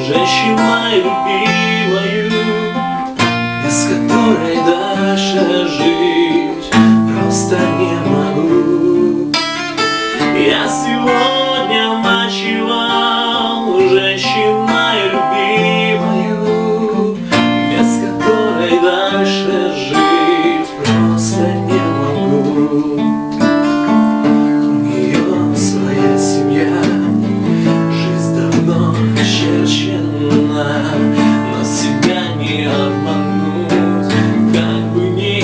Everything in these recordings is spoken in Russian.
женщина любимою, без которой дальше жить просто не могу. Я сегодня ночевал женщиной любимою, без которой дальше жить просто не могу. У нее своя семья, жизнь давно очерчена, но себя не обмануть, как бы ни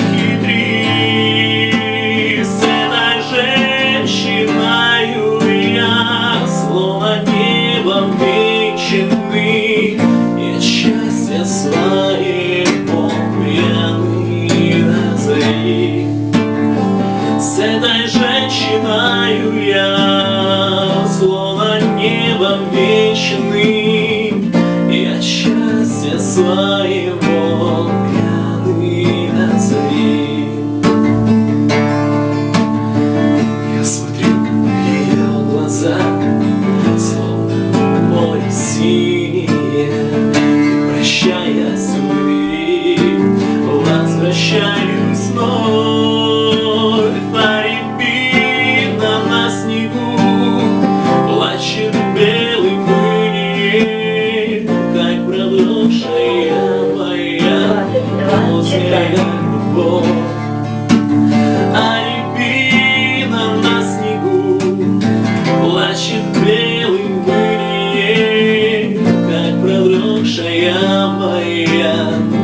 хитри. С этой женщиною я словно небом вечный, и от счастья своего пьяный до зари. С этой женщиною я словно небом вечный, и от счастья своего пьяный до зари. Я смотрю в ее глаза, словно море синее, и прощаясь у двери, возвращаюсь вновь. По рябинам на снегу плачет белый пыль, как продрогшая моя поздняя любовь. А рябинам на снегу плачет белый пыль, как продрогшая моя